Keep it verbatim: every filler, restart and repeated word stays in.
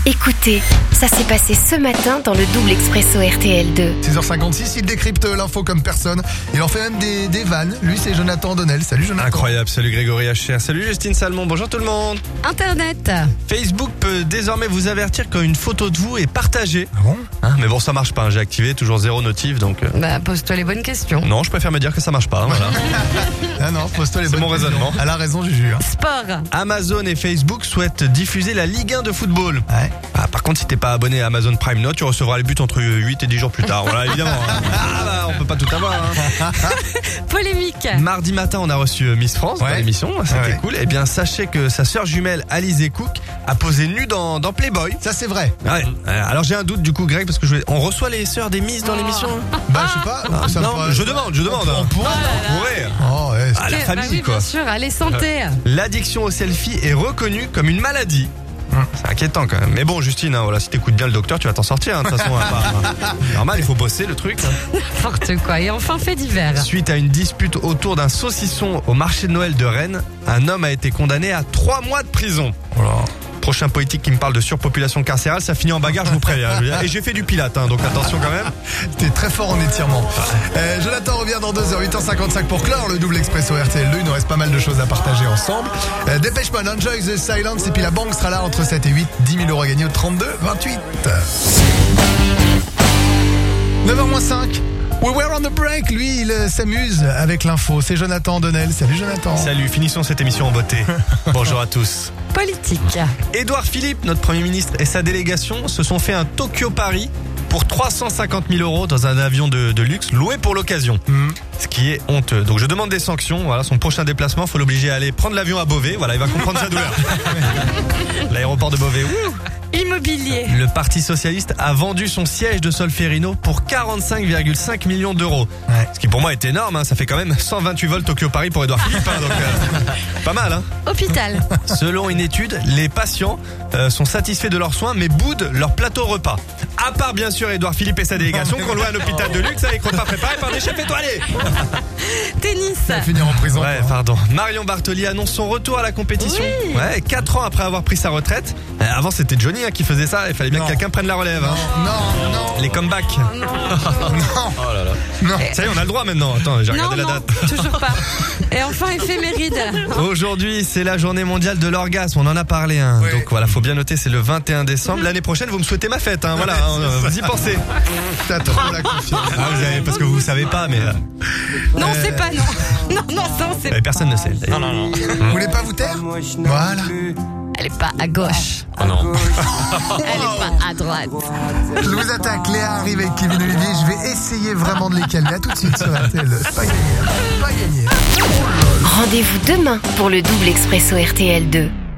Écoutez, ça s'est passé ce matin dans le double expresso R T L deux. six heures cinquante-six, il décrypte l'info comme personne. Il en fait même des, des vannes. Lui, c'est Jonathan Donnel. Salut Jonathan. Incroyable, salut Grégory H R, salut Justine Salmon, bonjour tout le monde. Internet. Facebook peut désormais vous avertir quand une photo de vous est partagée. Ah bon Hein, mais bon, ça marche pas, hein, j'ai activé, toujours zéro notif, donc... euh, Bah, pose-toi les bonnes questions. Non, je préfère me dire que ça marche pas, hein, voilà. Ah non, pose-toi les C'est bonnes mon questions. raisonnement. Elle a raison, Juju. hein. Sport. Amazon et Facebook souhaitent diffuser la Ligue un de football. Ouais. Ah, par contre, si t'es pas abonné à Amazon Prime Now, tu recevras les buts entre huit et dix jours plus tard. Voilà, évidemment. hein. Ah bah, on peut pas tout avoir. Hein. Polémique. Mardi matin, on a reçu euh, Miss France Ouais. dans l'émission, c'était Ouais. cool. Eh bien, sachez que sa sœur jumelle Alizé Cook a posé nue dans, dans Playboy. Ça, c'est vrai. Ouais. Euh, Alors j'ai un doute du coup, Greg, parce que je vais... on reçoit les sœurs des Miss dans l'émission. Bah, je sais pas. ça Non, pourrait- je demande, je demande. On pourrait. On pourrait. Oh, ouais. Ah, la Ok, famille bah oui, quoi. bien sûr, allez, santé. L'addiction au selfie est reconnue comme une maladie. C'est inquiétant quand même. Mais bon, Justine, hein, voilà, si t'écoutes bien le docteur, tu vas t'en sortir. hein, De toute façon, hein, pas- normal, il faut bosser le truc. hein. N'importe quoi. Et enfin, fait divers. Suite à une dispute autour d'un saucisson au marché de Noël de Rennes, un homme a été condamné à trois mois de prison. Voilà. Prochain politique qui me parle de surpopulation carcérale, ça finit en bagarre, je vous préviens. hein. Et j'ai fait du pilate, hein, donc attention quand même. T'es très fort en étirement. Euh, Jonathan revient dans deux heures, huit heures cinquante-cinq pour clore le double expresso R T L deux. Il nous reste pas mal de choses à partager ensemble. Euh, Dépêche Mode, Enjoy the Silence. Et puis la banque sera là entre sept et huit. dix mille euros à gagner au trente-deux vingt-huit. neuf heures moins cinq. We were on the break. Lui, il euh, s'amuse avec l'info. C'est Jonathan Donnel. Salut Jonathan. Salut, finissons cette émission en beauté. Bonjour à tous. Politique. Édouard Philippe, notre Premier ministre, et sa délégation se sont fait un Tokyo-Paris pour trois cent cinquante mille euros dans un avion de, de luxe loué pour l'occasion. Mhm. Ce qui est honteux. Donc je demande des sanctions. Voilà, son prochain déplacement, faut l'obliger à aller prendre l'avion à Beauvais. Voilà, il va comprendre sa douleur. L'aéroport de Beauvais. Ouh. Immobilier. Le Parti Socialiste a vendu son siège de Solferino pour quarante-cinq virgule cinq millions d'euros. Ouais. Ce qui pour moi est énorme, hein. Ça fait quand même cent vingt-huit vols Tokyo-Paris pour Édouard Philippe. hein. Donc, euh, pas mal, hein. Hôpital. Selon une étude, les patients euh, sont satisfaits de leurs soins mais boudent leur plateau repas. À part bien sûr Édouard Philippe et sa délégation qu'on loue un hôpital de luxe avec repas préparés par des chefs étoilés. Tennis. Il va finir en prison. Ouais, quoi. pardon. Marion Bartoli annonce son retour à la compétition. Oui. Ouais, quatre ans après avoir pris sa retraite. Euh, avant c'était Johnny hein, qui faisait ça, il fallait bien Non. que quelqu'un prenne la relève. hein. Non, non, Les comebacks. non. Oh Ça y est, on a le droit maintenant. Attends, j'ai Non, regardé la non, date. toujours pas. Et enfin, éphéméride. Aujourd'hui, c'est la journée mondiale de l'orgasme. On en a parlé. Hein. Oui. Donc voilà, faut bien noter, c'est le vingt et un décembre. L'année prochaine, vous me souhaitez ma fête. Hein. Voilà, hein, vous y pensez. T'as trop la confiance. Ah, vous avez, parce que vous savez pas, mais euh, Non, c'est pas non. Non, non, non, c'est euh, personne ne sait. Non, non, non. Vous voulez pas vous taire? Voilà. Elle est pas à gauche. Oh non. Elle est pas à droite. Je vous attaque, Léa arrive avec Kevin Olivier. Je vais essayer vraiment de les calmer. À tout de suite sur R T L. C'est pas gagné. hein. Pas gagné. Rendez-vous demain pour le double expresso R T L deux.